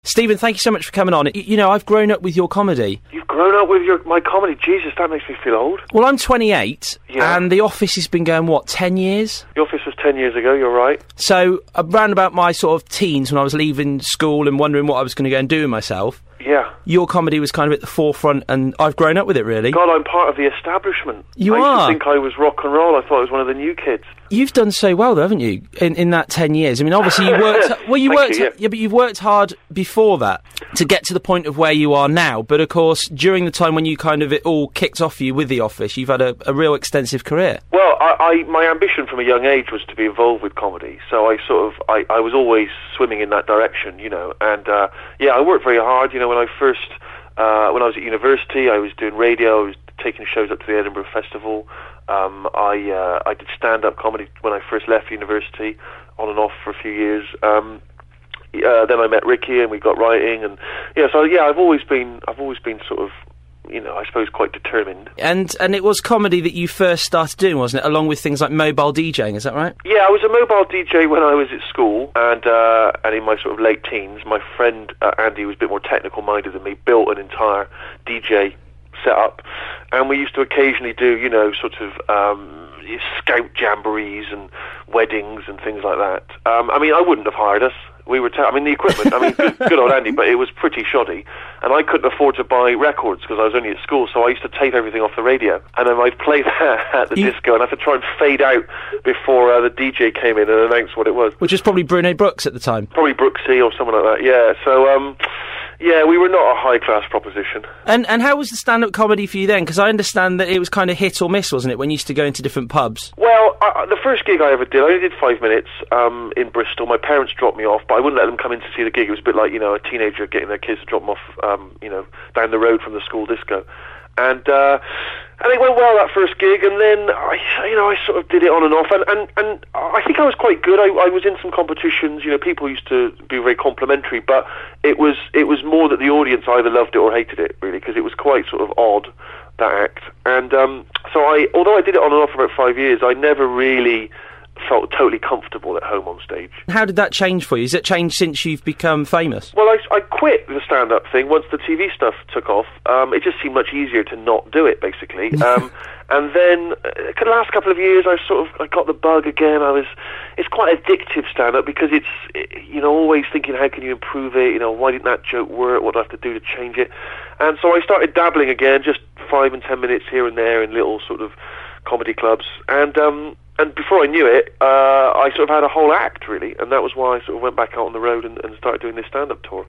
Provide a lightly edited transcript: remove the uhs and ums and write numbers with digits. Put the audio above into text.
Stephen, thank you so much for coming on. You know, I've grown up with your comedy. You've grown up with my comedy? Jesus, that makes me feel old. Well, I'm 28, and The Office has been going, 10 years? The Office was 10 years ago, you're right. So, around about my sort of teens, when I was leaving school and wondering what I was going to go and do with myself, your comedy was kind of at the forefront, and I've grown up with it, really. God, I'm part of the establishment. I used to think I was rock and roll. I thought I was one of the new kids. You've done so well, though, haven't you, in that 10 years? I mean, obviously you worked... but you've worked hard before that to get to the point of where you are now. But, of course, during the time when you kind of... it all kicked off for you with The Office, you've had a real extensive career. Well, my ambition from a young age was to be involved with comedy. So I was always swimming in that direction, you know. And, I worked very hard. You know, when I was at university, I was doing radio, I was taking shows up to the Edinburgh Festival. I did stand-up comedy when I first left university, on and off for a few years. Then I met Ricky, and we got writing, and I've always been sort of, you know, I suppose quite determined. And it was comedy that you first started doing, wasn't it? Along with things like mobile DJing, is that right? Yeah, I was a mobile DJ when I was at school, and in my sort of late teens. My friend Andy, who was a bit more technical minded than me, built an entire DJ setup, and we used to occasionally do, you know, sort of scout jamborees and weddings and things like that. I mean, I wouldn't have hired us. We were the equipment, I mean, good old Andy, but it was pretty shoddy, and I couldn't afford to buy records because I was only at school, so I used to tape everything off the radio, and then I'd play that at the disco, and I had to try and fade out before the DJ came in and announced what it was. Which was probably Bruno Brooks at the time. Probably Brooksy or someone like that, yeah. So, we were not a high-class proposition. And how was the stand-up comedy for you then? Because I understand that it was kind of hit or miss, wasn't it, when you used to go into different pubs? Well, the first gig I ever did, I only did 5 minutes in Bristol. My parents dropped me off, but I wouldn't let them come in to see the gig. It was a bit like, you know, a teenager getting their kids to drop them off, down the road from the school disco. And it went well, that first gig, and then I sort of did it on and off, and I think I was quite good. I was in some competitions, you know, people used to be very complimentary, but it was more that the audience either loved it or hated it, really, because it was quite sort of odd, that act. And although I did it on and off for about 5 years, I never really felt totally comfortable at home on stage. How did that change for you? Has it changed since you've become famous? Well, I quit the stand-up thing once the TV stuff took off. It just seemed much easier to not do it, basically. And then, the last couple of years, I got the bug again. It's quite addictive stand-up because it's, you know, always thinking, how can you improve it? You know, why didn't that joke work? What do I have to do to change it? And so I started dabbling again, just 5 and 10 minutes here and there in little sort of comedy clubs. And before I knew it, I sort of had a whole act, really, and that was why I sort of went back out on the road and started doing this stand-up tour.